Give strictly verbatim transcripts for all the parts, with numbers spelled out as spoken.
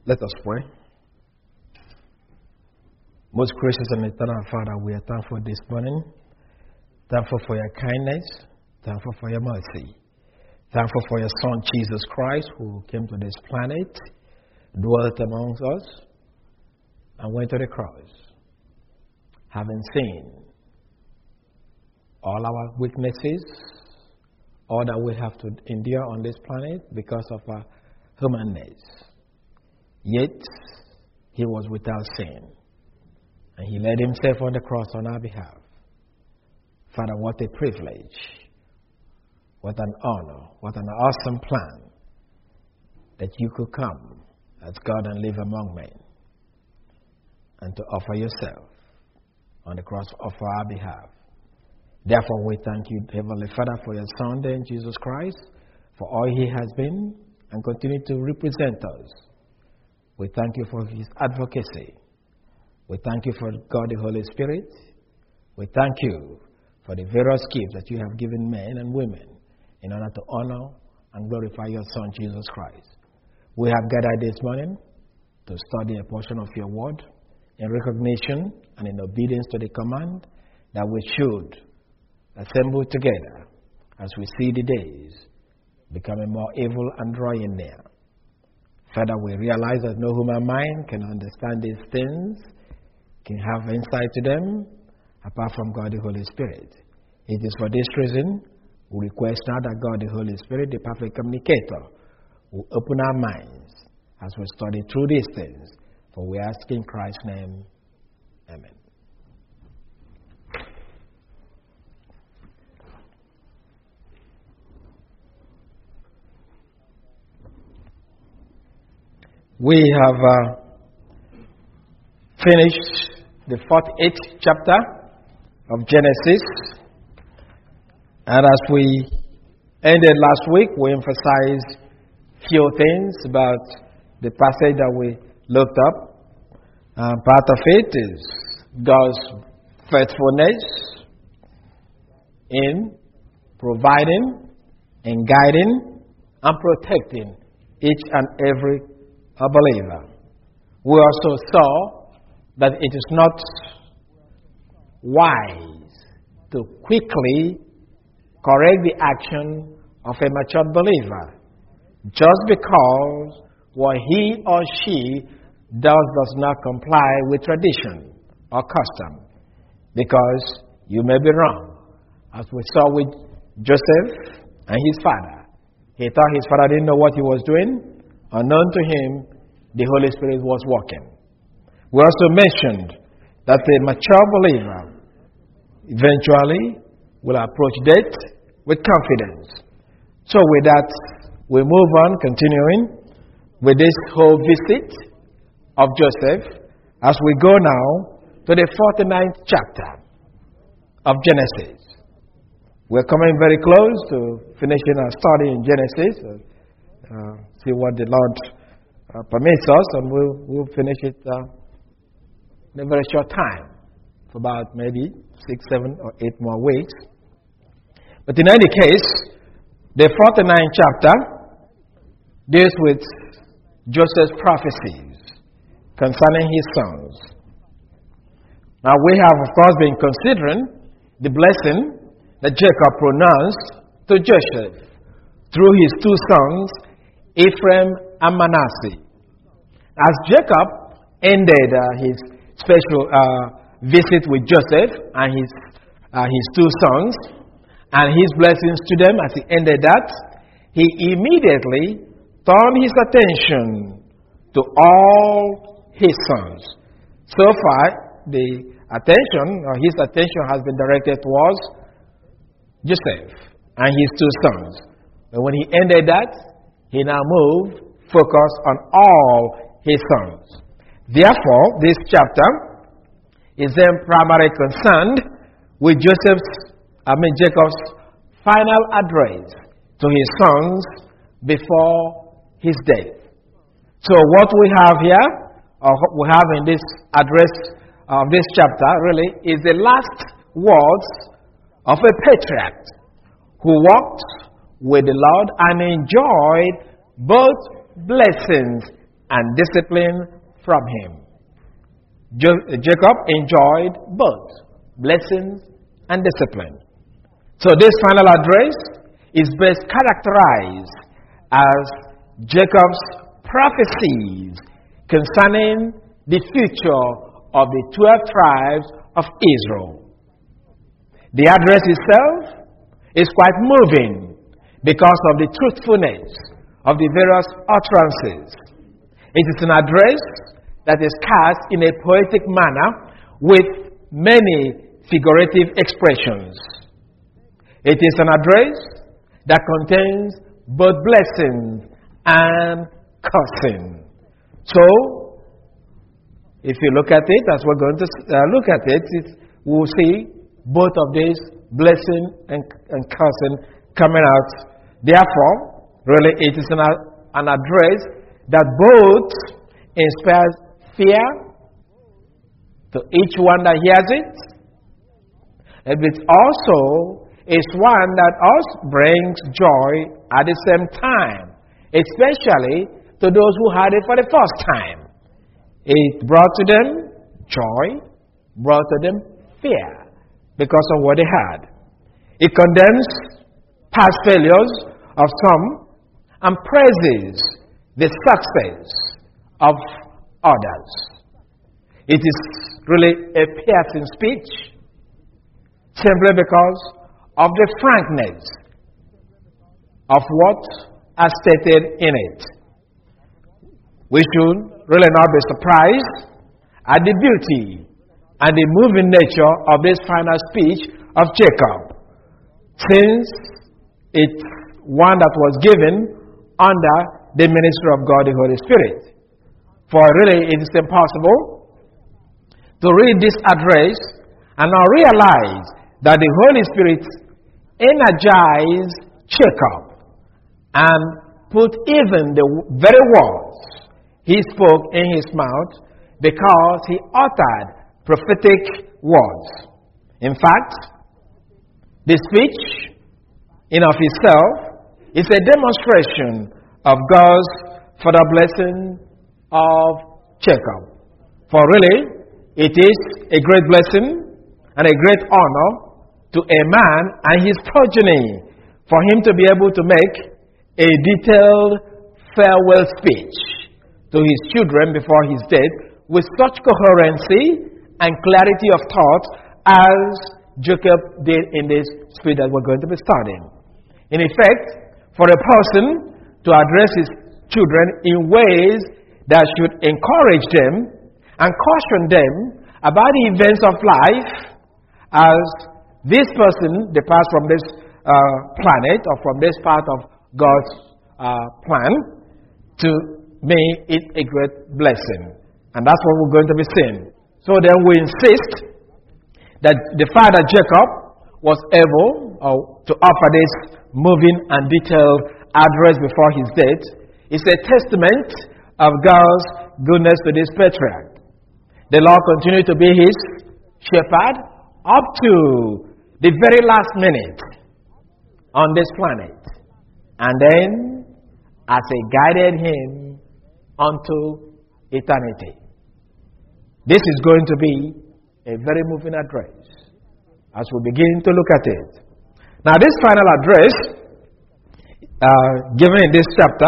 Let us pray. Most gracious and eternal Father, we are thankful this morning. Thankful for your kindness. Thankful for your mercy. Thankful for your Son, Jesus Christ, who came to this planet, dwelt amongst us, and went to the cross. Having seen all our weaknesses, all that we have to endure on this planet because of our humanness. Yet, he was without sin. And he laid himself on the cross on our behalf. Father, what a privilege. What an honor. What an awesome plan that you could come as God and live among men and to offer yourself on the cross of our behalf. Therefore, we thank you, Heavenly Father, for your Son, then, Jesus Christ, for all he has been and continue to represent us. We thank you for his advocacy. We thank you for God the Holy Spirit. We thank you for the various gifts that you have given men and women in order to honor and glorify your Son, Jesus Christ. We have gathered this morning to study a portion of your word in recognition and in obedience to the command that we should assemble together as we see the days becoming more evil and drawing near. Father, we realize that no human mind can understand these things, can have insight to them, apart from God the Holy Spirit. It is for this reason we request now that God the Holy Spirit, the perfect communicator, will open our minds as we study through these things. For we ask in Christ's name, amen. We have uh, finished the forty-eighth chapter of Genesis. And as we ended last week, we emphasized few things about the passage that we looked up. Uh, part of it is God's faithfulness in providing and guiding and protecting each and every a believer. We also saw that it is not wise to quickly correct the action of a mature believer just because what he or she does does not comply with tradition or custom, because you may be wrong. As we saw with Joseph and his father, he thought his father didn't know what he was doing. Unknown to him, the Holy Spirit was working. We also mentioned that the mature believer eventually will approach death with confidence. So with that, we move on, continuing with this whole visit of Joseph, as we go now to the forty-ninth chapter of Genesis. We're coming very close to finishing our study in Genesis. Uh, see what the Lord uh, permits us, and we'll, we'll finish it uh, in a very short time, for about maybe six, seven, or eight more weeks. But in any case, the forty-ninth chapter deals with Joseph's prophecies concerning his sons. Now, we have, of course, been considering the blessing that Jacob pronounced to Joseph through his two sons, Ephraim and Manasseh. As Jacob ended uh, his special uh, visit with Joseph and his, uh, his two sons, and his blessings to them, as he ended that, he immediately turned his attention to all his sons. So far, the attention, or his attention, has been directed towards Joseph and his two sons. But when he ended that, he now moved focus on all his sons. Therefore, this chapter is then primarily concerned with Joseph's, I mean Jacob's final address to his sons before his death. So what we have here, or what we have in this address of this chapter, really, is the last words of a patriarch who walked with the Lord and enjoyed both blessings and discipline from him. Jo- Jacob enjoyed both blessings and discipline. So this final address is best characterized as Jacob's prophecies concerning the future of the twelve tribes of Israel. The address itself is quite moving because of the truthfulness of the various utterances. It is an address that is cast in a poetic manner with many figurative expressions. It is an address that contains both blessings and cursing. So, if you look at it, as we're going to uh, look at it, it, we'll see both of these, blessing and, and cursing, coming out. Therefore, really, it is an, an address that both inspires fear to each one that hears it, and it also is one that also brings joy at the same time, especially to those who heard it for the first time. It brought to them joy, brought to them fear because of what they had. It condemns past failures of some and praises the success of others. It is really a piercing speech simply because of the frankness of what is stated in it. We should really not be surprised at the beauty and the moving nature of this final speech of Jacob, since it's one that was given under the ministry of God, the Holy Spirit. For really, it is impossible to read this address and not realize that the Holy Spirit energized Jacob and put even the very words he spoke in his mouth, because he uttered prophetic words. In fact, the speech in of itself is a demonstration of God's further blessing of Jacob. For really, it is a great blessing and a great honor to a man and his progeny for him to be able to make a detailed farewell speech to his children before his death with such coherency and clarity of thought as Jacob did in this speech that we're going to be studying. In effect, for a person to address his children in ways that should encourage them and caution them about the events of life as this person departs from this uh, planet or from this part of God's uh, plan, to me it's a great blessing. And that's what we're going to be seeing. So then we insist that the father Jacob was able uh, to offer this moving and detailed address before his death. It's a testament of God's goodness to this patriarch. The Lord continued to be his shepherd up to the very last minute on this planet. And then, as he guided him unto eternity. This is going to be a very moving address as we begin to look at it. Now, this final address, uh, given in this chapter,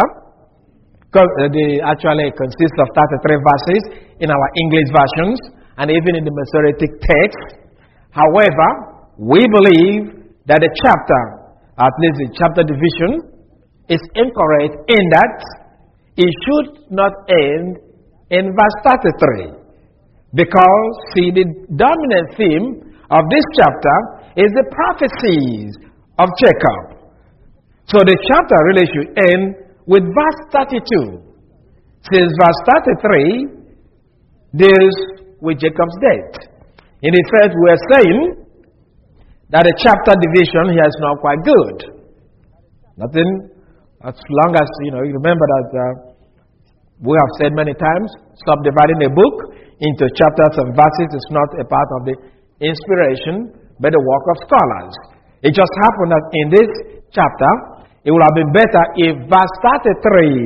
the, actually consists of thirty-three verses in our English versions and even in the Masoretic text. However, we believe that the chapter, at least the chapter division, is incorrect in that it should not end in verse thirty-three. Because, see, the dominant theme of this chapter is the prophecies of Jacob. So the chapter really should end with verse thirty-two. Since verse thirty-three deals with Jacob's death. In effect, we are saying that the chapter division here is not quite good. Nothing, as long as, you know, you remember that uh, we have said many times, subdividing a book into chapters and verses is not a part of the inspiration, but the work of scholars. It just happened that in this chapter, it would have been better if verse thirty-three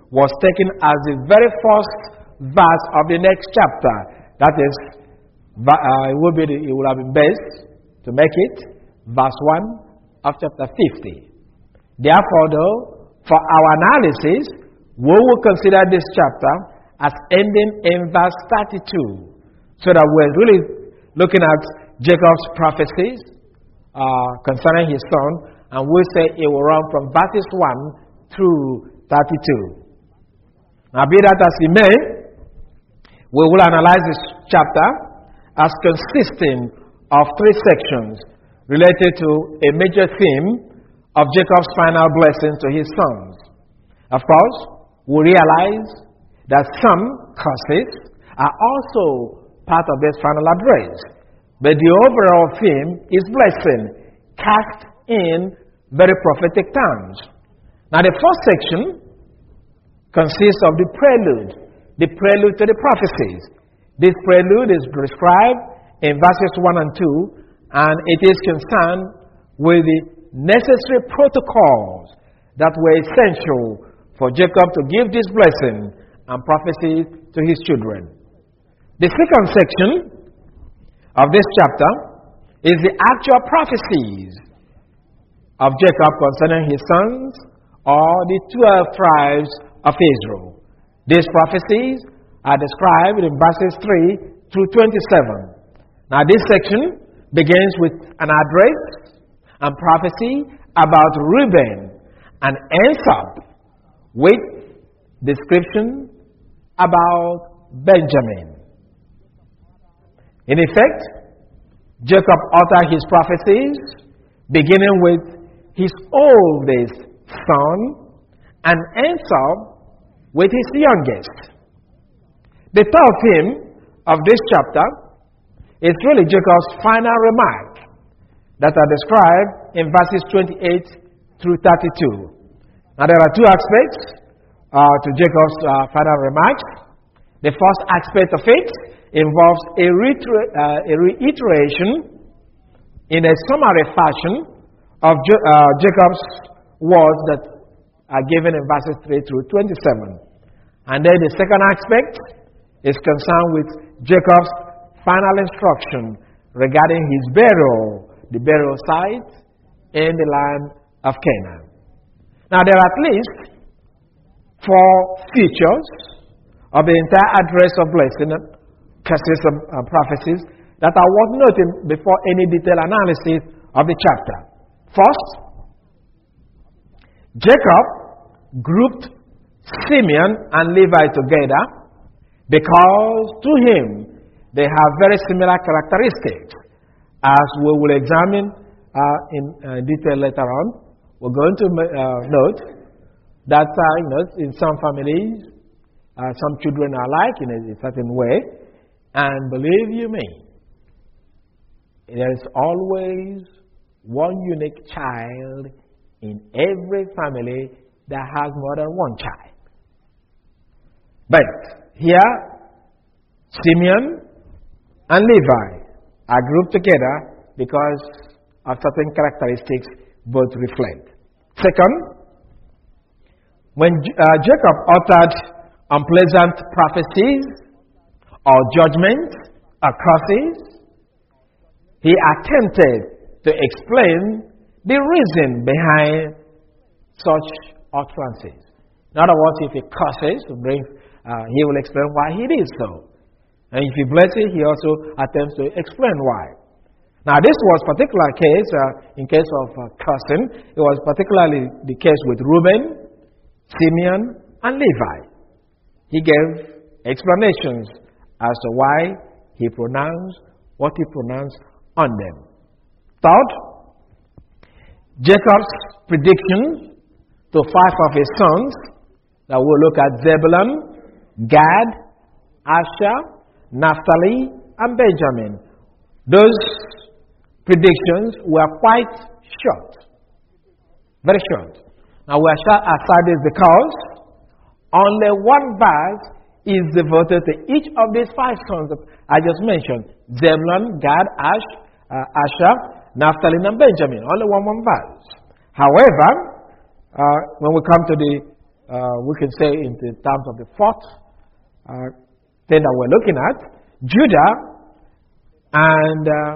was taken as the very first verse of the next chapter. That is, uh, it will be the, it will have been best to make it verse one of chapter fifty. Therefore, though, for our analysis, we will consider this chapter as ending in verse thirty-two, so that we're really looking at Jacob's prophecies uh, concerning his son, and we'll say it will run from verses one through thirty-two. Now, be that as it may, we will analyze this chapter as consisting of three sections related to a major theme of Jacob's final blessing to his sons. Of course, we realize that some curses are also part of this final address, but the overall theme is blessing, cast in very prophetic terms. Now, the first section consists of the prelude, the prelude to the prophecies. This prelude is described in verses one and two, and it is concerned with the necessary protocols that were essential for Jacob to give this blessing and prophecy to his children. The second section of this chapter is the actual prophecies of Jacob concerning his sons, or the twelve tribes of Israel. These prophecies are described in verses three through twenty-seven. Now, this section begins with an address and prophecy about Reuben and ends up with description about Benjamin. In effect, Jacob uttered his prophecies beginning with his oldest son and ends up with his youngest. The third theme of this chapter is really Jacob's final remark that are described in verses twenty-eight through thirty-two. Now, there are two aspects uh, to Jacob's uh, final remarks. The first aspect of it involves a, reiter- uh, a reiteration in a summary fashion of Jo- uh, Jacob's words that are given in verses three through twenty-seven. And then the second aspect is concerned with Jacob's final instruction regarding his burial, the burial site in the land of Canaan. Now, there are at least four features of the entire address of blessing, curses of uh, prophecies, that are worth noting before any detailed analysis of the chapter. First, Jacob grouped Simeon and Levi together because to him they have very similar characteristics. As we will examine uh, in uh, detail later on, we're going to uh, note that uh, you know, in some families, uh, some children are alike in a, a certain way, and believe you me, there is always one unique child in every family that has more than one child. But here, Simeon and Levi are grouped together because of certain characteristics both reflect. Second, when uh, Jacob uttered unpleasant prophecies or judgments or curses, he attempted to explain the reason behind such utterances. In other words, if he curses, bring, uh, he will explain why he did so. And if he blesses, he also attempts to explain why. Now, this was particular case, uh, in case of uh, cursing, it was particularly the case with Reuben, Simeon, and Levi. He gave explanations as to why he pronounced what he pronounced on them. Third, Jacob's prediction to five of his sons, that we'll look at Zebulun, Gad, Asher, Naphtali, and Benjamin. Those predictions were quite short. Very short. Now we are short aside this because only one verse is devoted to each of these five sons that I just mentioned. Zebulun, Gad, Ash, uh, Asher, Naphtali, and Benjamin. Only one, one verse. However, uh, when we come to the uh, we can say in the terms of the fourth uh, thing that we're looking at, Judah and uh,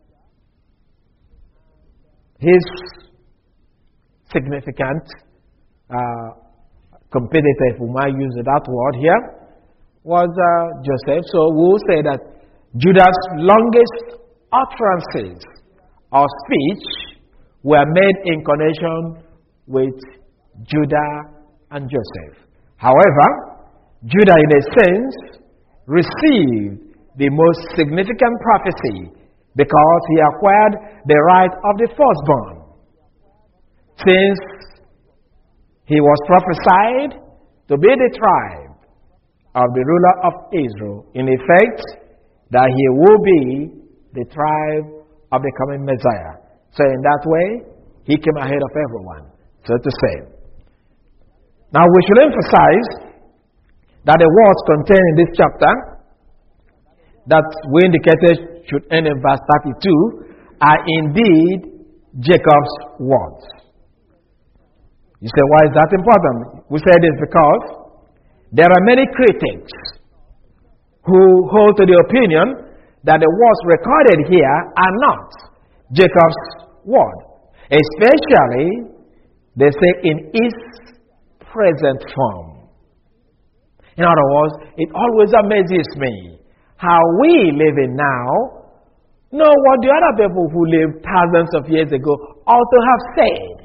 his significant uh, competitor, if we might use that word here, was uh, Joseph. So we'll say that Judah's longest utterances of speech were made in connection with Judah and Joseph. However, Judah, in a sense, received the most significant prophecy because he acquired the right of the firstborn. Since he was prophesied to be the tribe of the ruler of Israel, in effect, that he will be the tribe of the coming Messiah. So in that way, he came ahead of everyone, so to say. Now we should emphasize that the words contained in this chapter that we indicated should end in verse thirty-two are indeed Jacob's words. You say, why is that important? We say this because there are many critics who hold to the opinion that the words recorded here are not Jacob's word. Especially, they say, in its present form. In other words, it always amazes me how we living now know what the other people who lived thousands of years ago ought to have said.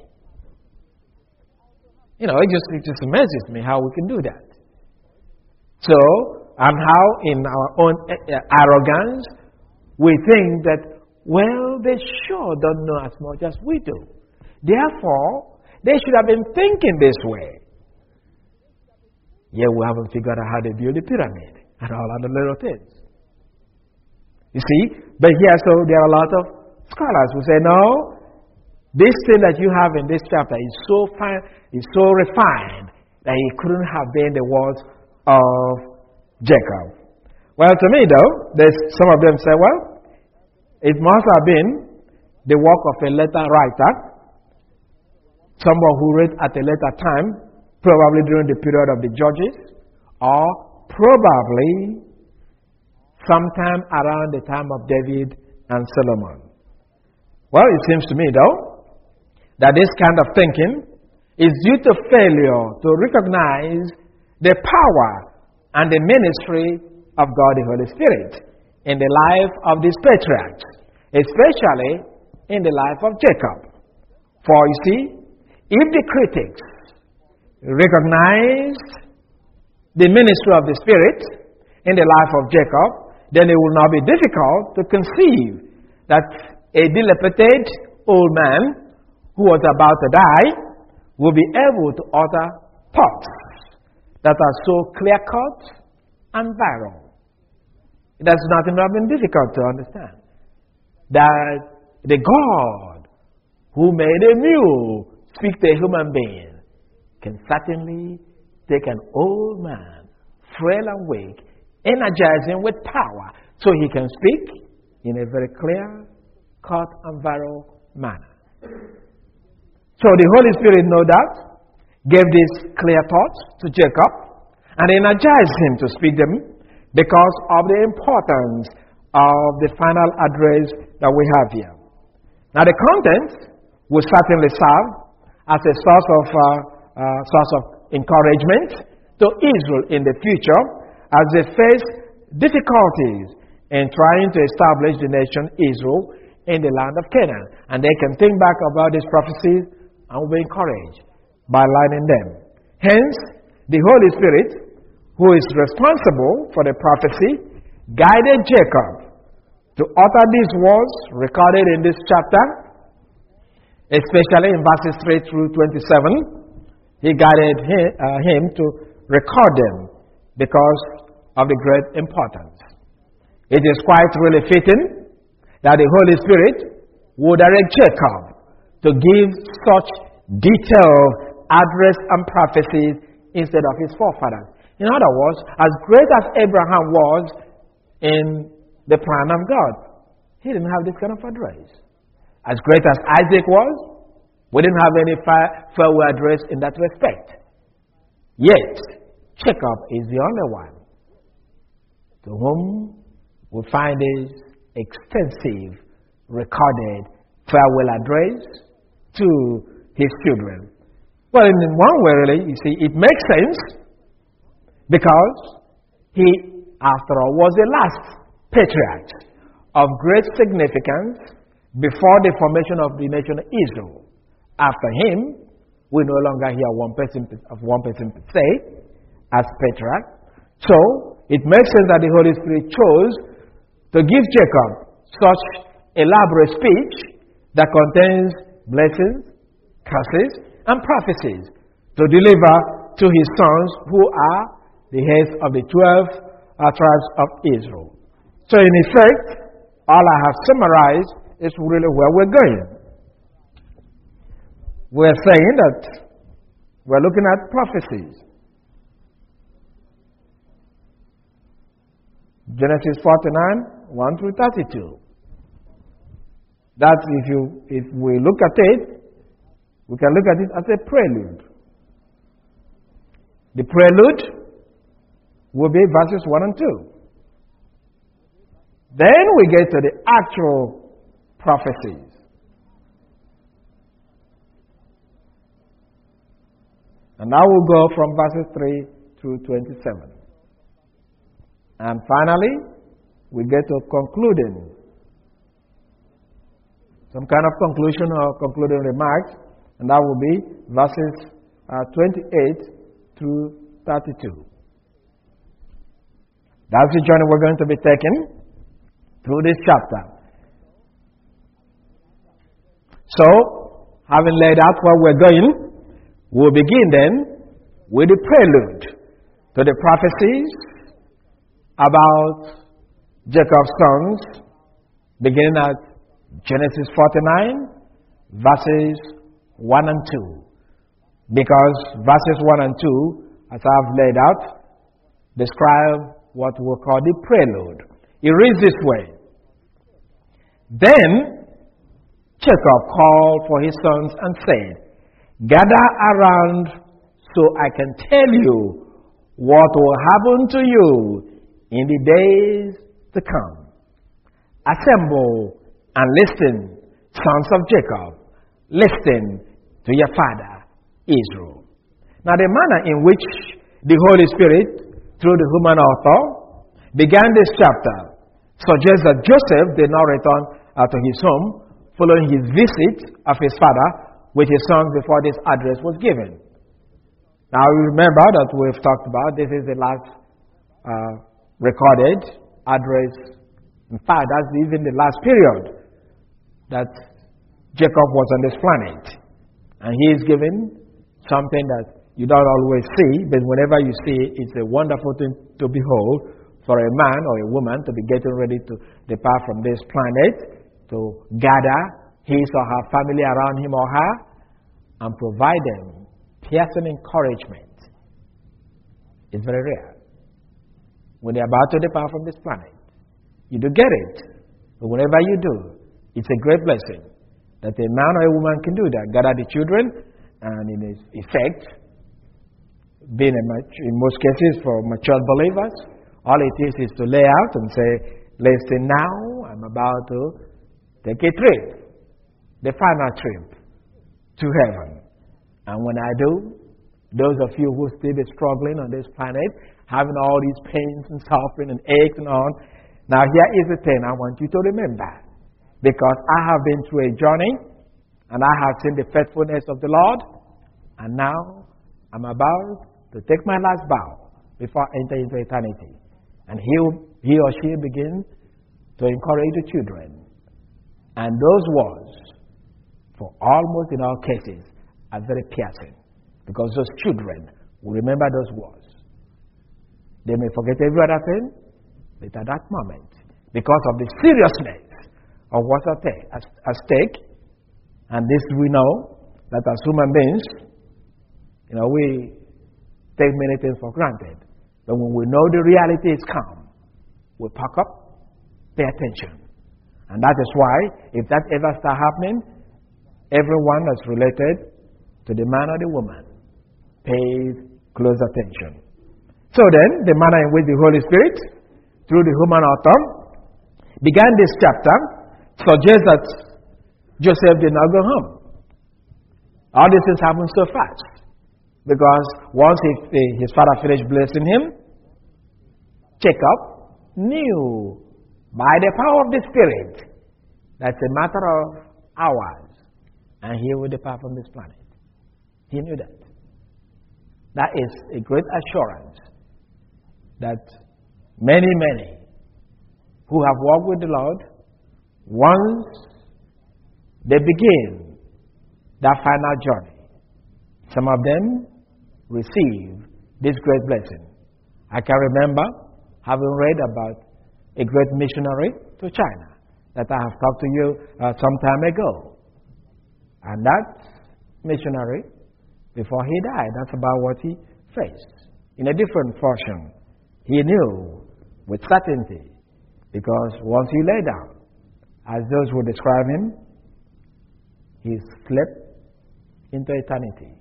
You know, it just, it just amazes me how we can do that. So, and how in our own arrogance, we think that, well, they sure don't know as much as we do. Therefore, they should have been thinking this way. Yet we haven't figured out how to build the pyramid and all other little things. You see? But here, so there are a lot of scholars who say, no, this thing that you have in this chapter is so fine, is so refined that it couldn't have been the words of Jacob. Well, to me, though, there's some of them say, well, it must have been the work of a letter writer, someone who wrote at a later time, probably during the period of the Judges, or probably sometime around the time of David and Solomon. Well, it seems to me, though, that this kind of thinking is due to failure to recognize the power and the ministry of God the Holy Spirit in the life of these patriarchs, especially in the life of Jacob. For you see, if the critics recognized the ministry of the Spirit in the life of Jacob, then it will not be difficult to conceive that a dilapidated old man who was about to die will be able to utter thoughts that are so clear-cut and viral. That's not even difficult to understand. That the God who made a mule speak to a human being can certainly take an old man, frail and weak, energize him with power so he can speak in a very clear, cut and viral manner. So the Holy Spirit, no doubt, gave these clear thoughts to Jacob and energized him to speak them because of the importance of the final address that we have here. Now the content will certainly serve as a source of, uh, uh, source of encouragement to Israel in the future as they face difficulties in trying to establish the nation Israel in the land of Canaan. And they can think back about these prophecies and will be encouraged by learning them. Hence, the Holy Spirit, who is responsible for the prophecy, guided Jacob to utter these words recorded in this chapter, especially in verses three through twenty-seven. He guided him, uh, him to record them because of the great importance. It is quite really fitting that the Holy Spirit would direct Jacob to give such detailed address and prophecies instead of his forefathers. In other words, as great as Abraham was in the plan of God, he didn't have this kind of address. As great as Isaac was, we didn't have any farewell address in that respect. Yet, Jacob is the only one to whom we find this extensive, recorded farewell address to his children. Well, in one way, really, you see, it makes sense because he, after all, was the last patriarch of great significance before the formation of the nation of Israel. After him, we no longer hear one person of one person per se as patriarch. So, it makes sense that the Holy Spirit chose to give Jacob such elaborate speech that contains blessings, curses, and prophecies to deliver to his sons who are the heads of the twelve uh, tribes of Israel. So in effect, all I have summarized is really where we're going. We're saying that we're looking at prophecies. Genesis forty-nine, one through thirty-two. That if you if we look at it, we can look at it as a prelude. The prelude will be verses one and two. Then we get to the actual prophecies. And now we'll go from verses three to twenty-seven. And finally, we get to concluding. Some kind of conclusion or concluding remarks. And that will be verses uh, twenty-eight through thirty-two. That's the journey we're going to be taking through this chapter. So, having laid out where we're going, we'll begin then with the prelude to the prophecies about Jacob's sons, beginning at Genesis forty-nine, verses one and two. Because verses one and two, as I've laid out, describe what we call the prelude. It reads this way. Then Jacob called for his sons and said, gather around so I can tell you what will happen to you in the days to come. Assemble and listen, sons of Jacob. Listen to your father, Israel. Now, the manner in which the Holy Spirit, through the human author, began this chapter suggests that Joseph did not return uh, to his home following his visit of his father with his sons before this address was given. Now, remember that we've talked about this is the last uh, recorded address. In fact, that's even the last period that Jacob was on this planet. And he is given something that you don't always see, but whenever you see it, it's a wonderful thing to behold for a man or a woman to be getting ready to depart from this planet, to gather his or her family around him or her and provide them piercing encouragement. It's very rare. When they're about to depart from this planet, you do get it. But whenever you do, it's a great blessing that a man or a woman can do that. Gather the children, and in effect, being a, in most cases for mature believers, all it is is to lay out and say, listen now, I'm about to take a trip, the final trip to heaven. And when I do, those of you who still be struggling on this planet, having all these pains and suffering and aches and on, now here is the thing I want you to remember. Because I have been through a journey, and I have seen the faithfulness of the Lord, and now I'm about to take my last bow before I enter into eternity. And he, he or she begin to encourage the children. And those words, for almost in all cases, are very piercing. Because those children will remember those words. They may forget every other thing, but at that moment, because of the seriousness of what's at stake, and this we know, that as human beings, you know, we take many things for granted. But when we know the reality is come, we pack up, pay attention. And that is why, if that ever starts happening, everyone that's related to the man or the woman pays close attention. So then, the manner in which the Holy Spirit, through the human author, began this chapter suggests that Joseph did not go home. All these things happened so fast. Because once he, his father finished blessing him, Jacob knew by the power of the Spirit that it's a matter of hours and he will depart from this planet. He knew that. That is a great assurance that many, many who have walked with the Lord, once they begin that final journey, some of them receive this great blessing. I can remember having read about a great missionary to China that I have talked to you uh, some time ago. And that missionary, before he died, that's about what he faced. In a different fashion, he knew with certainty, because once he lay down, as those would describe him, he slept into eternity.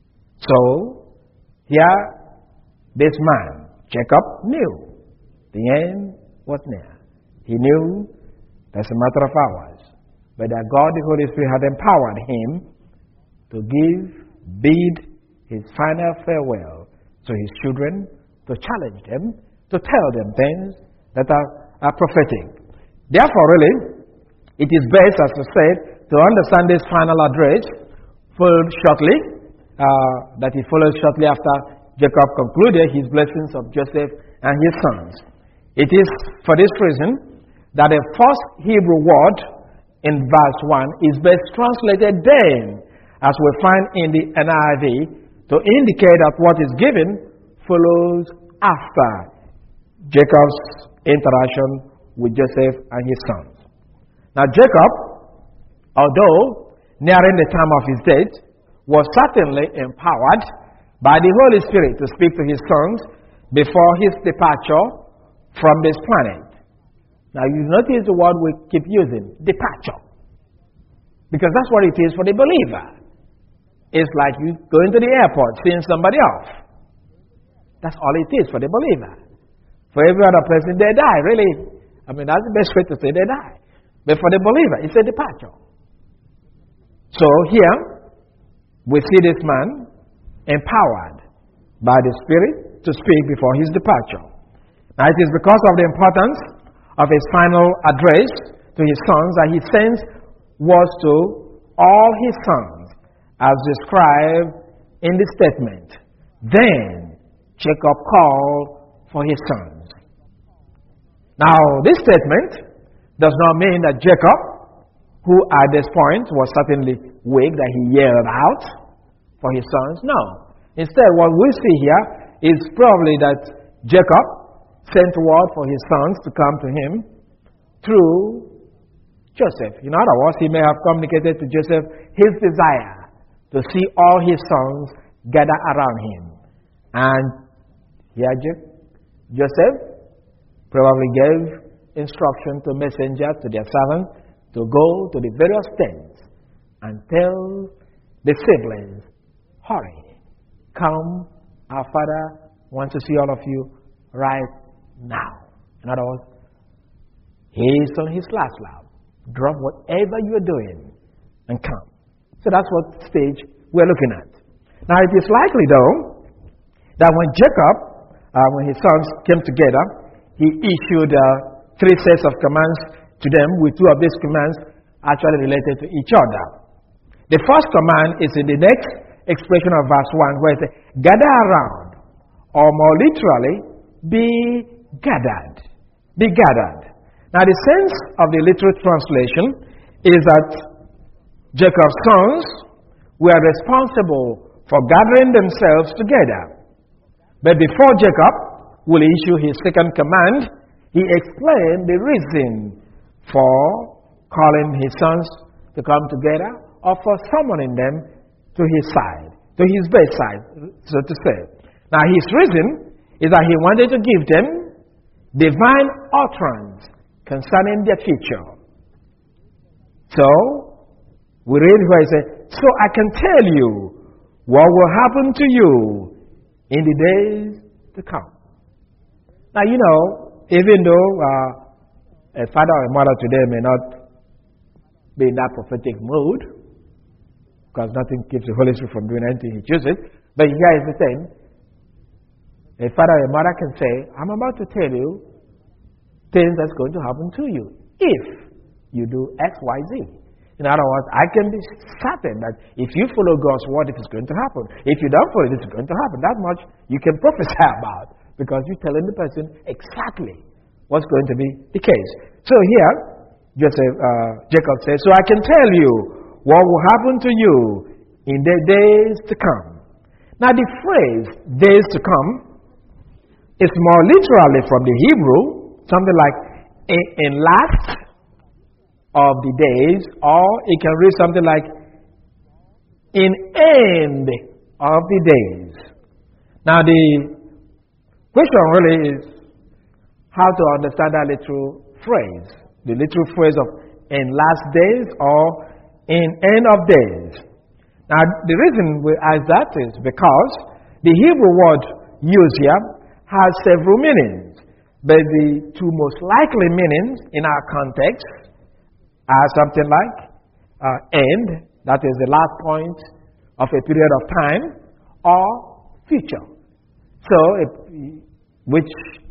So, here, this man, Jacob, knew the end was near. He knew that's a matter of hours, but that God, the Holy Spirit, had empowered him to give, bid his final farewell to his children, to challenge them, to tell them things that are, are prophetic. Therefore, really, it is best, as I said, to understand this final address followed shortly, uh, that he follows shortly after Jacob concluded his blessings of Joseph and his sons. It is for this reason that the first Hebrew word in verse one is best translated then, as we find in the N I V, to indicate that what is given follows after Jacob's interaction with Joseph and his sons. Now Jacob, although nearing the time of his death, was certainly empowered by the Holy Spirit to speak to his sons before his departure from this planet. Now you notice the word we keep using, departure. Because that's what it is for the believer. It's like you going to the airport, seeing somebody off. That's all it is for the believer. For every other person, they die, really. I mean, that's the best way to say they die. But for the believer, it's a departure. So here, we see this man empowered by the Spirit to speak before his departure. Now, it is because of the importance of his final address to his sons that his sense was to all his sons, as described in the statement. Then Jacob called for his sons. Now, this statement does not mean that Jacob, who at this point was certainly weak, that he yelled out for his sons. No. Instead, what we see here is probably that Jacob sent word for his sons to come to him through Joseph. In other words, he may have communicated to Joseph his desire to see all his sons gather around him. And here Joseph probably gave instruction to messengers, to their servants, to go to the various tents and tell the siblings, hurry, come, our father wants to see all of you right now. In other words, he is on his last lap. Drop whatever you're doing and come. So that's what stage we're looking at. Now it is likely though that when Jacob, uh, when his sons came together, he issued uh, three sets of commands to them, with two of these commands actually related to each other. The first command is in the next expression of verse one, where it says, gather around, or more literally, be gathered. Be gathered. Now the sense of the literal translation is that Jacob's sons were responsible for gathering themselves together. But before Jacob will issue his second command, he explained the reason for calling his sons to come together, or for summoning them to his side, to his bedside, so to say. Now his reason is that he wanted to give them divine utterance concerning their future. So, we read where he says, so I can tell you what will happen to you in the days to come. Now, you know, even though uh, a father or a mother today may not be in that prophetic mood, because nothing keeps the Holy Spirit from doing anything he chooses, but here is the thing. A father or a mother can say, I'm about to tell you things that's going to happen to you if you do X, Y, Z. In other words, I can be certain that if you follow God's word, it is going to happen. If you don't follow it, it's going to happen. That much you can prophesy about, because you're telling the person exactly what's going to be the case. So here, Joseph, uh, Jacob says, so I can tell you what will happen to you in the days to come. Now the phrase, days to come, is more literally from the Hebrew, something like in, in last of the days, or it can read something like in end of the days. Now the question really is how to understand that literal phrase. The literal phrase of in last days or in end of days. Now the reason we ask that is because the Hebrew word used here has several meanings. But the two most likely meanings in our context are something like uh, end, that is the last point of a period of time, or future. So, if, which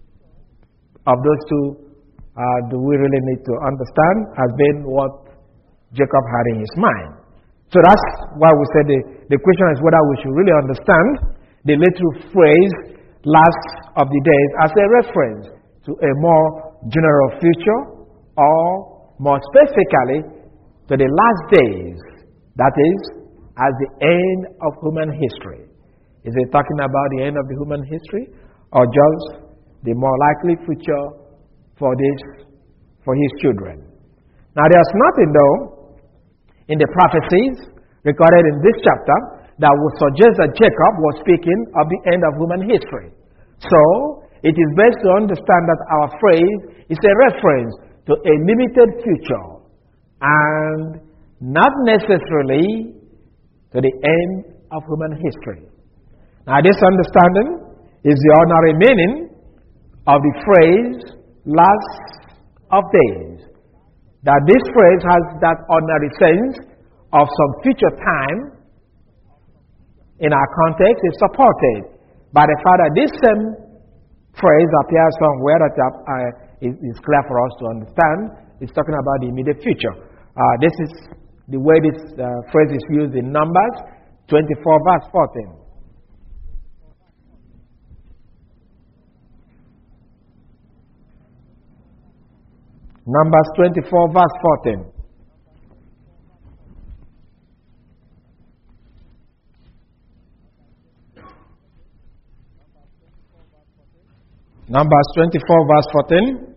of those two uh, do we really need to understand has been what Jacob had in his mind. So that's why we said the, the question is whether we should really understand the literal phrase last of the days as a reference to a more general future, or more specifically, to the last days, that is, as the end of human history. Is it talking about the end of the human history, or just the more likely future for this, for his children? Now, there's nothing, though, in the prophecies recorded in this chapter that would suggest that Jacob was speaking of the end of human history. So, it is best to understand that our phrase is a reference to a limited future, and not necessarily to the end of human history. Now, this understanding is the ordinary meaning of the phrase last of days. That this phrase has that ordinary sense of some future time in our context is supported by the fact that this same phrase appears somewhere that uh, is, is clear for us to understand. It's talking about the immediate future. Uh, this is the way this uh, phrase is used in Numbers twenty-four, verse fourteen. Numbers twenty-four, verse fourteen. Numbers twenty-four, verse fourteen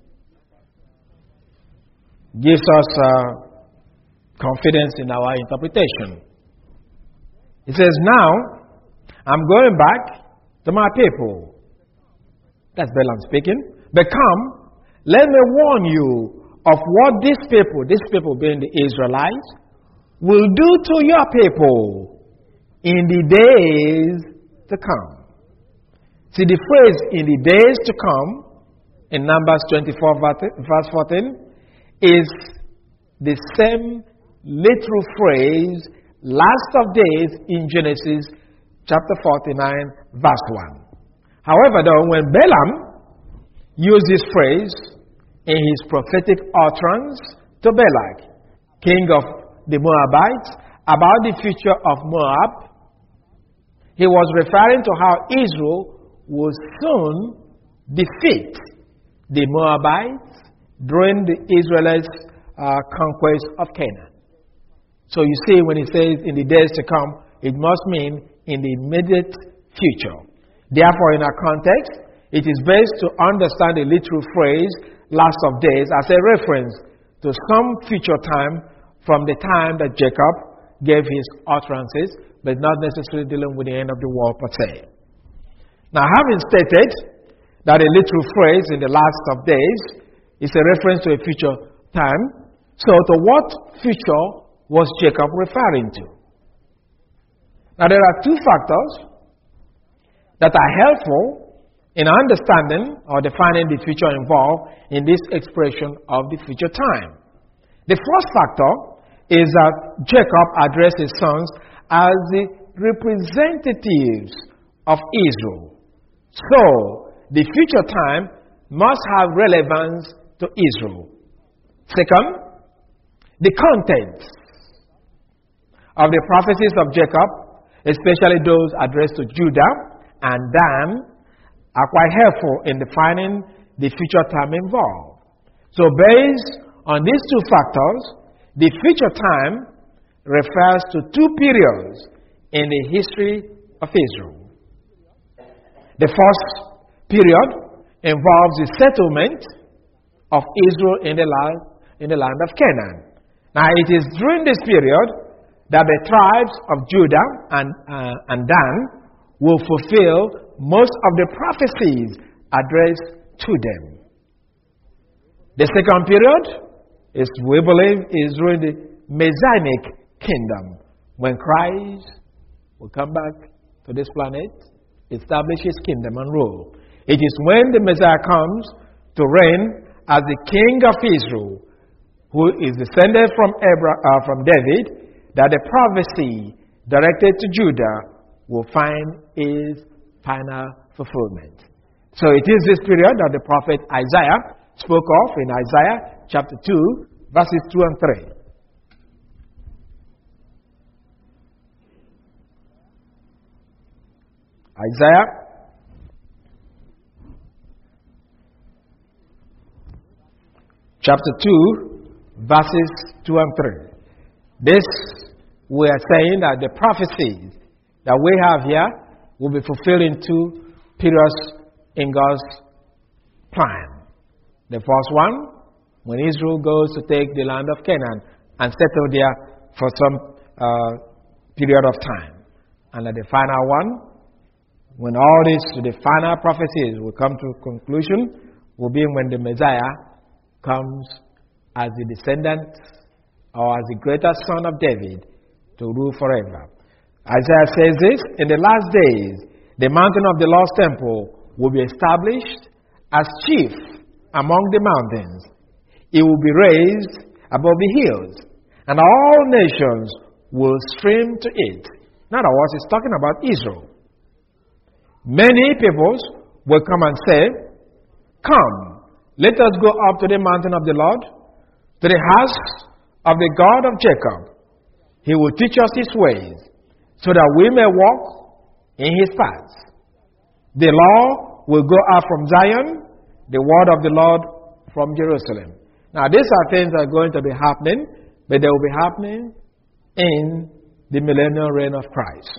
gives us uh, confidence in our interpretation. It says, now, I'm going back to my people. That's Balaam speaking. But come, let me warn you of what these people, these people being the Israelites, will do to your people in the days to come. See, the phrase in the days to come in Numbers twenty-four, verse fourteen, is the same literal phrase, last of days, in Genesis chapter forty-nine, verse one. However, though, when Balaam used this phrase in his prophetic utterance to Balak, king of the Moabites, about the future of Moab, he was referring to how Israel would soon defeat the Moabites during the Israelites' uh, conquest of Canaan. So you see, when he says in the days to come, it must mean in the immediate future. Therefore, in our context, it is best to understand the literal phrase, last of days, as a reference to some future time from the time that Jacob gave his utterances, but not necessarily dealing with the end of the world per se. Now, having stated that a literal phrase in the last of days is a reference to a future time, so to what future was Jacob referring to? Now, there are two factors that are helpful in understanding or defining the future involved in this expression of the future time. The first factor is that Jacob addressed his sons as the representatives of Israel. So, the future time must have relevance to Israel. Second, the content of the prophecies of Jacob, especially those addressed to Judah and Dan, are quite helpful in defining the future time involved. So based on these two factors, the future time refers to two periods in the history of Israel. The first period involves the settlement of Israel in the land, in the land of Canaan. Now it is during this period that the tribes of Judah and, uh, and Dan will fulfill most of the prophecies addressed to them. The second period is, we believe, is during the Messianic kingdom, when Christ will come back to this planet, establish his kingdom and rule. It is when the Messiah comes to reign as the King of Israel, who is descended from Abraham, uh, from David, that the prophecy directed to Judah will find its final fulfillment. So it is this period that the prophet Isaiah spoke of in Isaiah chapter two, verses two and three. Isaiah chapter two, verses two and three. This, we are saying that the prophecies that we have here will be fulfilled in two periods in God's plan. The first one, when Israel goes to take the land of Canaan and settle there for some uh, period of time. And at the final one, when all this, the final prophecies will come to conclusion, will be when the Messiah comes as the descendant or as the greatest son of David to rule forever. Isaiah says this, in the last days, the mountain of the Lord's temple will be established as chief among the mountains. It will be raised above the hills, and all nations will stream to it. In other words, it's talking about Israel. Many peoples will come and say, come, let us go up to the mountain of the Lord, to the house of the God of Jacob. He will teach us his ways, so that we may walk in his paths. The law will go out from Zion, the word of the Lord from Jerusalem. Now, these are things that are going to be happening, but they will be happening in the millennial reign of Christ.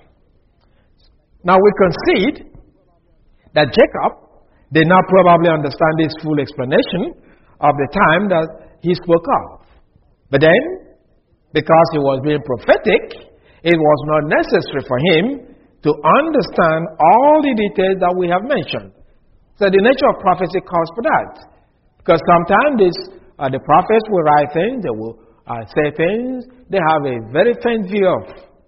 Now, we concede that Jacob did not probably understand this full explanation of the time that he spoke of. But then, because he was being prophetic, it was not necessary for him to understand all the details that we have mentioned. So the nature of prophecy calls for that. Because sometimes this, uh, the prophets will write things, they will uh, say things, they have a very faint view of.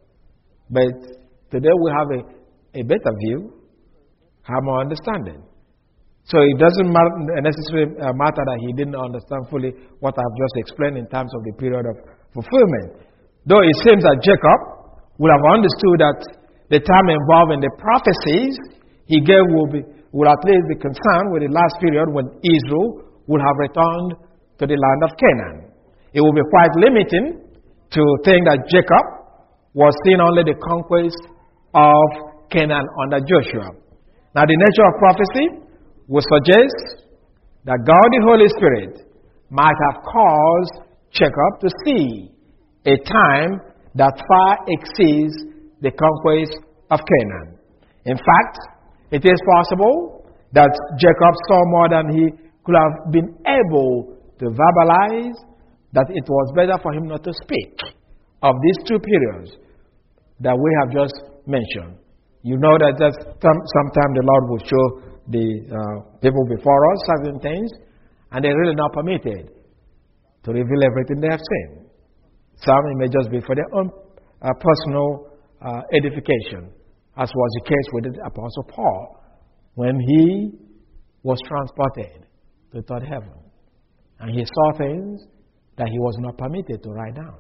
But today we have a, a better view, have more understanding. So it doesn't matter, necessarily uh, matter that he didn't understand fully what I've just explained in terms of the period of fulfillment. Though it seems that Jacob would have understood that the time involved in the prophecies he gave will, be, will at least be concerned with the last period when Israel would have returned to the land of Canaan. It will be quite limiting to think that Jacob was seeing only the conquest of Canaan under Joshua. Now, the nature of prophecy would suggest that God the Holy Spirit might have caused Jacob to see a time that far exceeds the conquest of Canaan. In fact, it is possible that Jacob saw more than he could have been able to verbalize, that it was better for him not to speak of these two periods that we have just mentioned. You know that sometimes the Lord will show the uh, people before us certain things, and they're really not permitted to reveal everything they have seen. Some, it may just be for their own uh, personal uh, edification. as was the case with the Apostle Paul when he was transported to third heaven. And he saw things that he was not permitted to write down.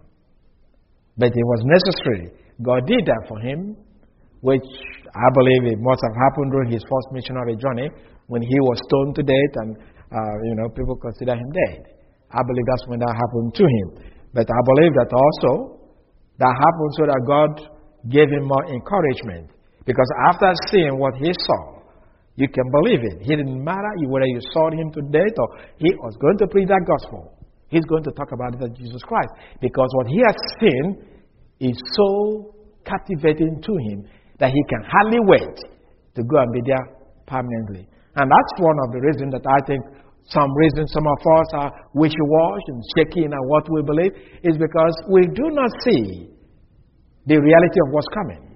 But it was necessary. God did that for him, which I believe it must have happened during his first missionary journey when he was stoned to death and, uh, you know, people consider him dead. I believe that's when that happened to him. But I believe that also that happened so that God gave him more encouragement. Because after seeing what he saw, you can believe it. It didn't matter whether you saw him to death or he was going to preach that gospel. He's going to talk about it as Jesus Christ. Because what he has seen is so captivating to him that he can hardly wait to go and be there permanently. And that's one of the reasons that I think some reasons some of us are wishy-washy and shaky in what we believe is because we do not see the reality of what's coming.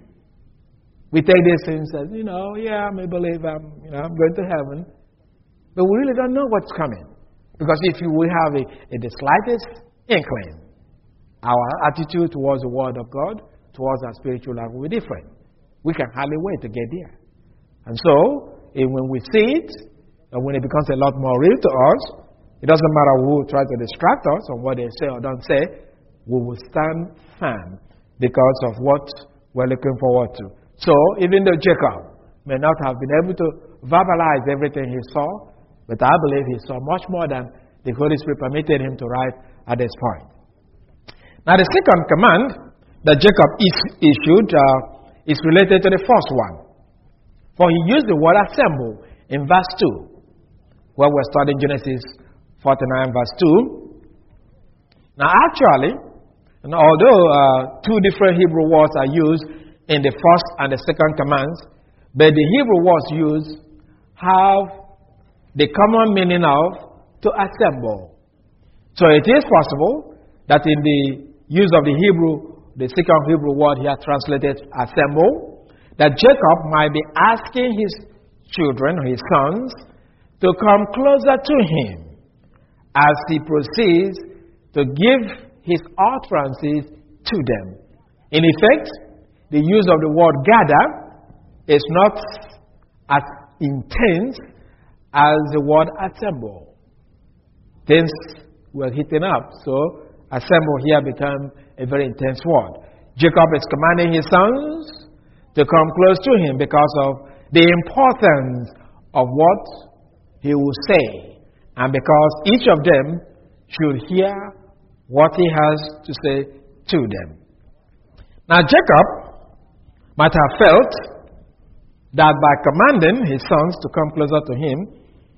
We take these things as, you know, yeah, I may believe I'm, you know, I'm going to heaven. But we really don't know what's coming. Because if we have a, a, the slightest inkling, our attitude towards the Word of God, towards our spiritual life will be different. We can hardly wait to get there. And so, when we see it, and when it becomes a lot more real to us, it doesn't matter who tries to distract us on what they say or don't say, we will stand firm because of what we're looking forward to. So, even though Jacob may not have been able to verbalize everything he saw, but I believe he saw much more than the Holy Spirit permitted him to write at this point. Now, the second command that Jacob is, issued uh, is related to the first one. For he used the word assemble in verse two, where we're studying Genesis forty-nine, verse two. Now, actually, and although uh, two different Hebrew words are used in the first and the second commands, but the Hebrew words used have the common meaning of to assemble. So it is possible that in the use of the Hebrew, the second Hebrew word here translated assemble, that Jacob might be asking his children, his sons, to come closer to him as he proceeds to give his utterances to them. In effect, the use of the word gather is not as intense as the word assemble. Things were heating up, so assemble here became a very intense word. Jacob is commanding his sons to come close to him because of the importance of what he will say, and because each of them should hear what he has to say to them. Now, Jacob might have felt that by commanding his sons to come closer to him,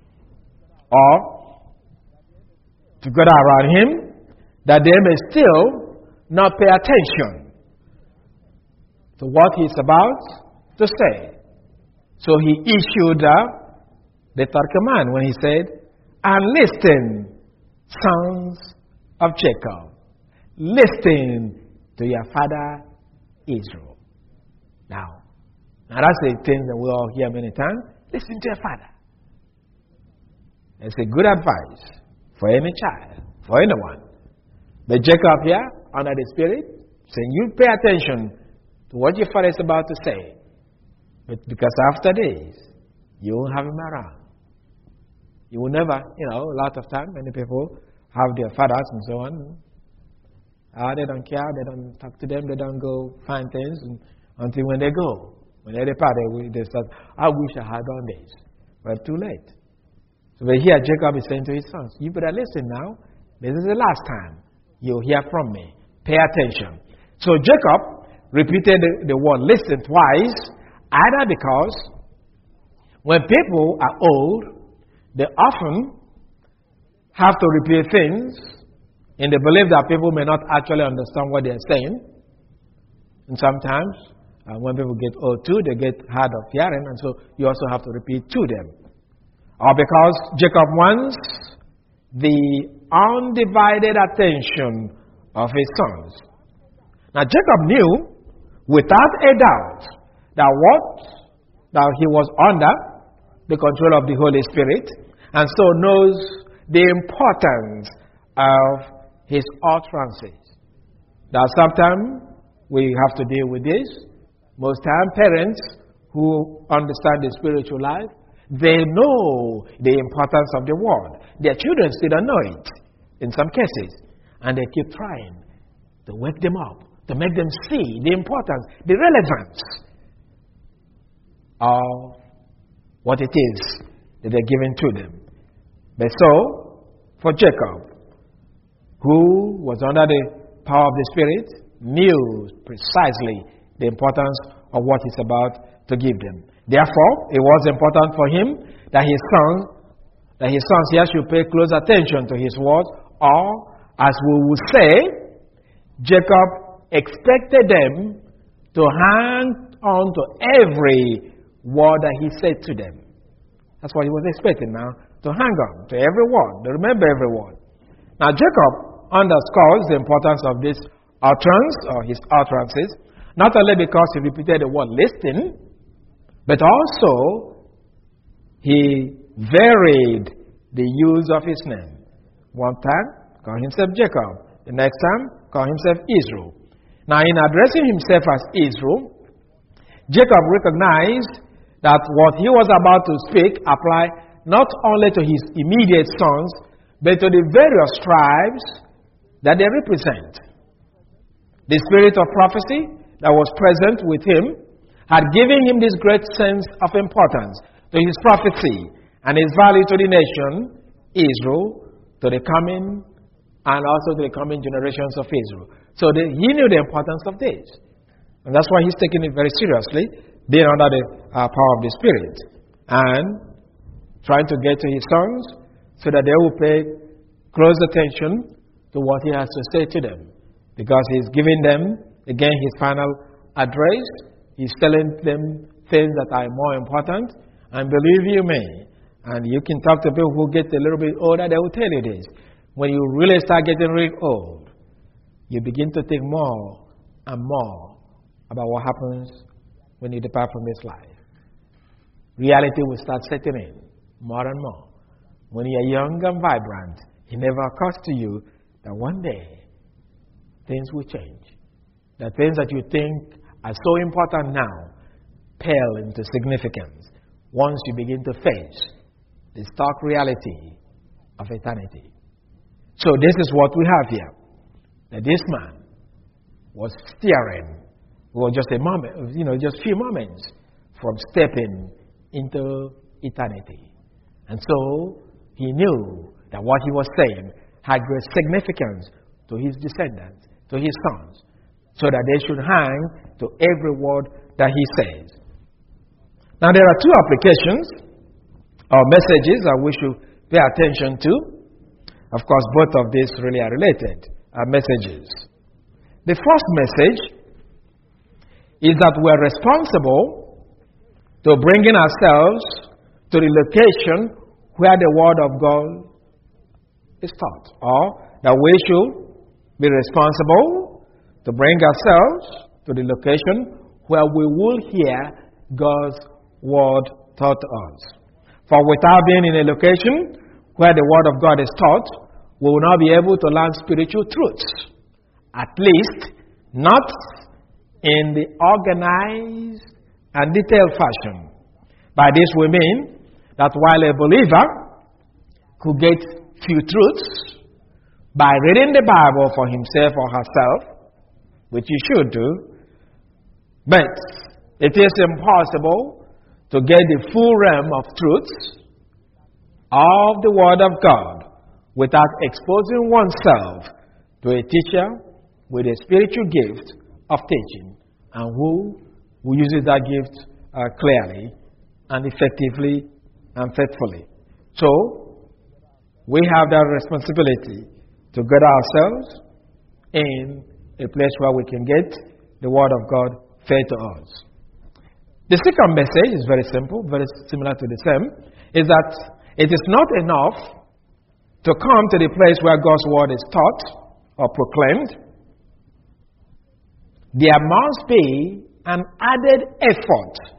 or to gather around him, that they may still not pay attention to what he's about to say. So he issued uh, the third command when he said, "And listen, sons of Jacob, listen to your father Israel." Now, now that's the thing that we all hear many times. Listen to your father. It's a good advice for any child, for anyone. But Jacob here, under the Spirit, saying, you pay attention to what your father is about to say. But because after this, you won't have him around. You will never, you know, a lot of time, many people have their fathers and so on. Uh, they don't care, they don't talk to them, they don't go find things and, until when they go. When they depart, they, they start, I wish I had done this. But too late. So here Jacob is saying to his sons, you better listen now. This is the last time you'll hear from me. Pay attention. So Jacob repeated the, the word listen twice, either because when people are old, they often have to repeat things in the belief that people may not actually understand what they're saying. And sometimes, uh, when people get old too, they get hard of hearing, and so you also have to repeat to them. Or because Jacob wants the undivided attention of his sons. Now Jacob knew without a doubt that what that he was under the control of the Holy Spirit, and so knows the importance of his utterances. That sometimes we have to deal with this. Most time, parents who understand the spiritual life, they know the importance of the word. Their children still don't know it in some cases. And they keep trying to wake them up, to make them see the importance, the relevance of what it is that they're giving to them. But so, for Jacob, who was under the power of the Spirit, knew precisely the importance of what he's about to give them. Therefore, it was important for him that his sons, that his sons here should pay close attention to his words, or, as we would say, Jacob expected them to hang on to every word that he said to them. That's what he was expecting now, to hang on to every word, to remember every word. Now, Jacob underscores the importance of this utterance, or his utterances, not only because he repeated the word listen, but also he varied the use of his name. One time, called himself Jacob. The next time, called himself Israel. Now, in addressing himself as Israel, Jacob recognized that what he was about to speak applied not only to his immediate sons, but to the various tribes that they represent. The spirit of prophecy that was present with him had given him this great sense of importance to his prophecy and his value to the nation, Israel, to the coming and also to the coming generations of Israel. So the, he knew the importance of this. And that's why he's taking it very seriously, being under the uh, power of the Spirit, and trying to get to his sons so that they will pay close attention to what he has to say to them. Because he's giving them, again, his final address. He's telling them things that are more important. And believe you me, and you can talk to people who get a little bit older, they will tell you this. When you really start getting really old, you begin to think more and more about what happens when you depart from this life. Reality will start setting in more and more. When you're young and vibrant, it never occurs to you that one day things will change. The things that you think are so important now pale into significance once you begin to face the stark reality of eternity. So this is what we have here. That this man was steering, well, just a moment, you know, just a few moments from stepping into eternity. And so he knew that what he was saying had great significance to his descendants, to his sons, so that they should hang to every word that he says. Now there are two applications or messages that we should pay attention to. Of course, both of these really are related uh, messages. The first message is that we're responsible to bringing ourselves to the location where the Word of God is taught, or that we should be responsible to bring ourselves to the location where we will hear God's Word taught to us. For without being in a location where the Word of God is taught, we will not be able to learn spiritual truths, at least not in the organized and detailed fashion. By this we mean that while a believer could get few truths by reading the Bible for himself or herself, which you should do, but it is impossible to get the full realm of truths of the Word of God without exposing oneself to a teacher with a spiritual gift of teaching, and who, who uses that gift uh, clearly and effectively and faithfully. So, we have that responsibility to get ourselves in a place where we can get the Word of God fed to us. The second message is very simple, very similar to the same, is that it is not enough to come to the place where God's Word is taught or proclaimed. There must be an added effort,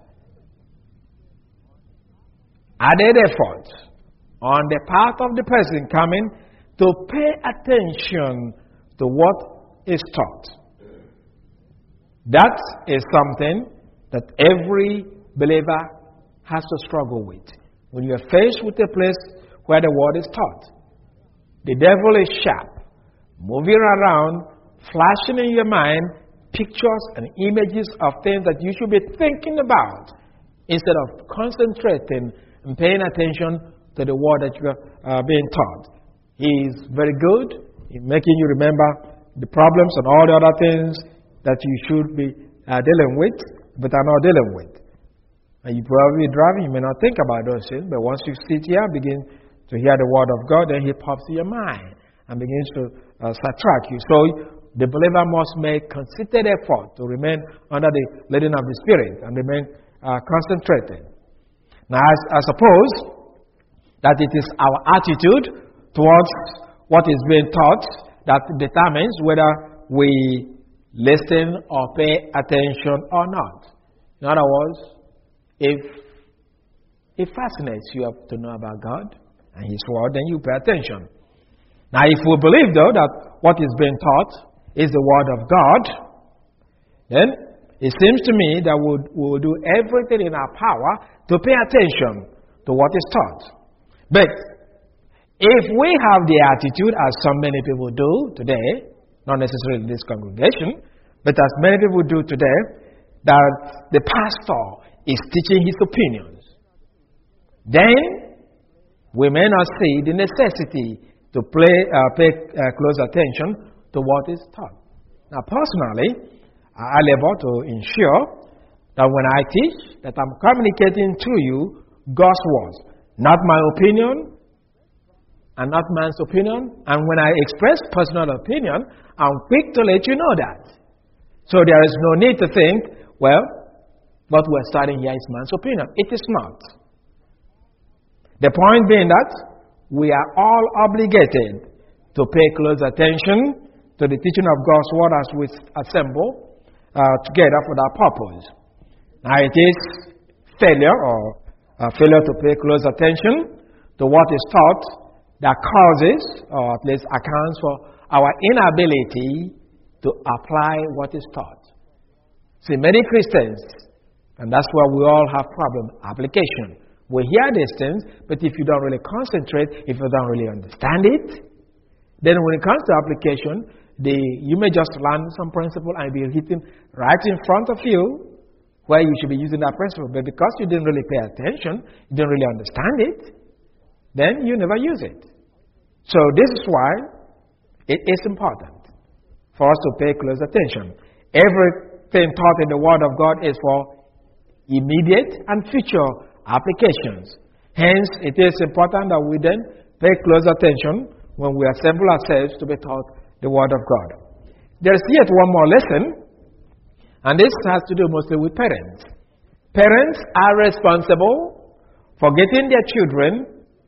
added effort on the part of the person coming to pay attention to what is taught. That is something that every believer has to struggle with. When you are faced with a place where the word is taught, the devil is sharp, moving around, flashing in your mind pictures and images of things that you should be thinking about instead of concentrating and paying attention to the word that you are uh, being taught. He is very good in making you remember the problems and all the other things that you should be uh, dealing with, but are not dealing with. And you probably driving, you may not think about those things, but once you sit here, begin to hear the word of God, then He pops in your mind and begins to uh, sidetrack you. So the believer must make concerted effort to remain under the leading of the Spirit and remain uh, concentrated. Now, I, I suppose that it is our attitude towards what is being taught that determines whether we listen or pay attention or not. In other words, if it fascinates you to know about God and His Word, then you pay attention. Now, if we believe, though, that what is being taught is the Word of God, then it seems to me that we will do everything in our power to pay attention to what is taught. But if we have the attitude, as so many people do today, not necessarily in this congregation, but as many people do today, that the pastor is teaching his opinions, then we may not see the necessity to play, uh, pay uh, close attention to what is taught. Now, personally, I labor to ensure that when I teach, that I'm communicating to you God's words, not my opinion, and not man's opinion. And when I express personal opinion, I'm quick to let you know that. So there is no need to think, well, what we're studying here is man's opinion. It is not. The point being that we are all obligated to pay close attention to the teaching of God's word as we assemble uh, together for that purpose. Now, it is failure or uh, failure to pay close attention to what is taught that causes, or at least accounts for, our inability to apply what is taught. See, many Christians, and that's where we all have problem, application. We hear these things, but if you don't really concentrate, if you don't really understand it, then when it comes to application, the, you may just learn some principle and be written right in front of you where you should be using that principle. But because you didn't really pay attention, you didn't really understand it, then you never use it. So this is why it is important for us to pay close attention. Everything taught in the Word of God is for immediate and future applications. Hence, it is important that we then pay close attention when we assemble ourselves to be taught the Word of God. There is yet one more lesson, and this has to do mostly with parents. Parents are responsible for getting their children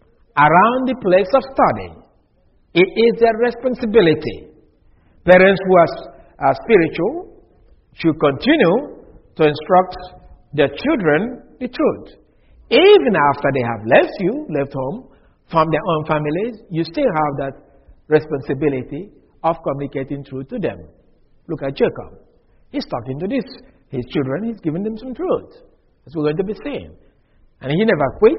around the place of study. It is their responsibility. Parents who are, are spiritual should continue to instruct their children the truth. Even after they have left you, left home, from their own families, you still have that responsibility of communicating truth to them. Look at Jacob. He's talking to this, his children, he's giving them some truth. That's what we're going to be seeing. And he never quit,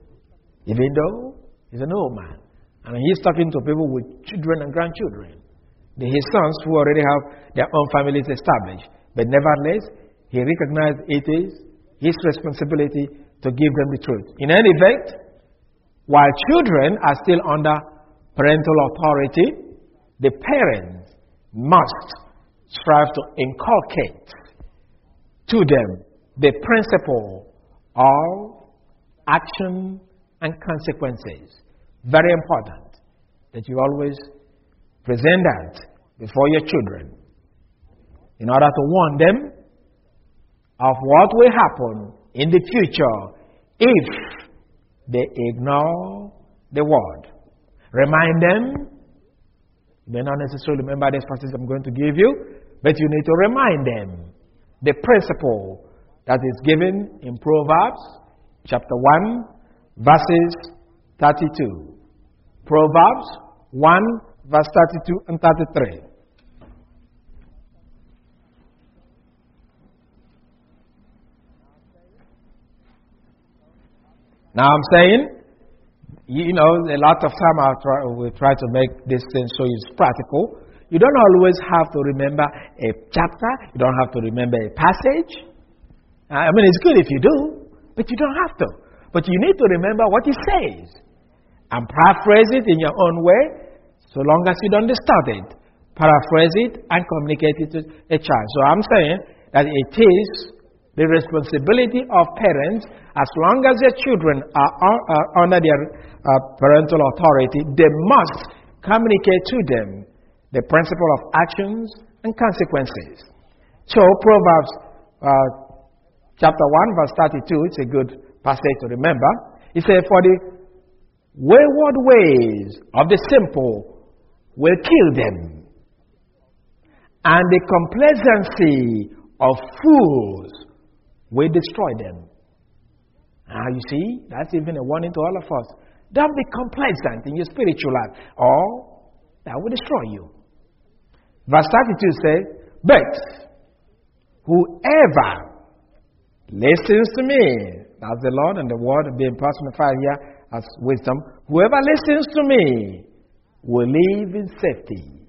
even though he's an old man. And he's talking to people with children and grandchildren. His sons who already have their own families established. But nevertheless, he recognized it is his responsibility to give them the truth. In any event, while children are still under parental authority, the parents must strive to inculcate to them the principle of action and consequences. Very important that you always present that before your children in order to warn them of what will happen in the future if they ignore the word. Remind them. You may not necessarily remember this passage I'm going to give you, but you need to remind them the principle that is given in Proverbs chapter one, verses thirty-two. Proverbs one, verse thirty-two and thirty-three. Now I'm saying, you know, a lot of time I try, we try to make this thing so it's practical. You don't always have to remember a chapter. You don't have to remember a passage. I mean, it's good if you do, but you don't have to. But you need to remember what it says and paraphrase it in your own way, so long as you don't distort it. Paraphrase it and communicate it to a child. So I'm saying that it is the responsibility of parents, as long as their children are, are, are under their uh, parental authority, they must communicate to them the principle of actions and consequences. So Proverbs uh, chapter one, verse thirty-two, it's a good passage to remember. It says, for the wayward ways of the simple will kill them, and the complacency of fools will destroy them. Now you see, that's even a warning to all of us. Don't be complacent in your spiritual life, or that will destroy you. Verse thirty-two says, but whoever listens to me, that's the Lord and the word being personified here as wisdom, whoever listens to me will live in safety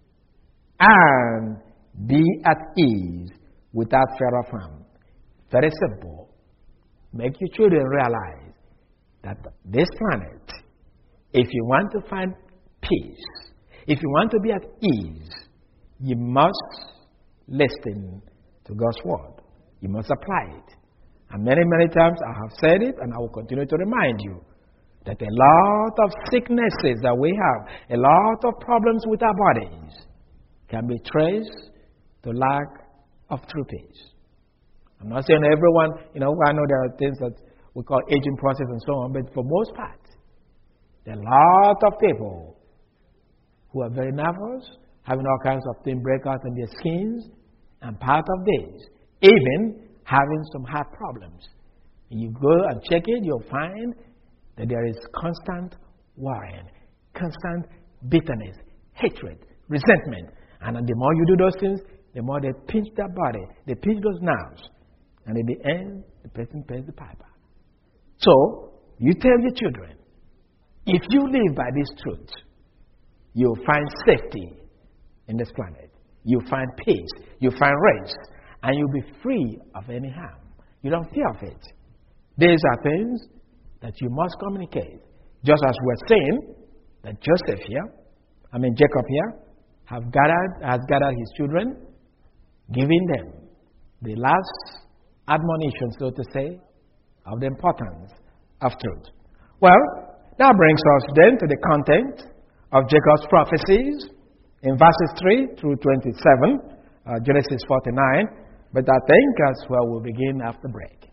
and be at ease without fear of harm. Very simple. Make your children realize that this planet, if you want to find peace, if you want to be at ease, you must listen to God's word. You must apply it. And many, many times I have said it, and I will continue to remind you that a lot of sicknesses that we have, a lot of problems with our bodies, can be traced to lack of true peace. I'm not saying everyone, you know, I know there are things that we call aging process and so on, but for most part, there are a lot of people who are very nervous, having all kinds of things break out in their skins, and part of this, even having some heart problems. And you go and check it, you'll find that there is constant worrying, constant bitterness, hatred, resentment. And the more you do those things, the more they pinch their body, they pinch those nerves. And in the end, the person pays the piper. So, you tell your children, if you live by this truth, you'll find safety in this planet. You'll find peace. You'll find rest. And you'll be free of any harm. You don't fear of it. These are things that you must communicate. Just as we're saying that Joseph here, I mean Jacob here, have gathered, has gathered his children, giving them the last admonition, so to say, of the importance of truth. Well, that brings us then to the content of Jacob's prophecies in verses three through twenty-seven, uh, Genesis forty-nine. But I think that's where we'll begin after break.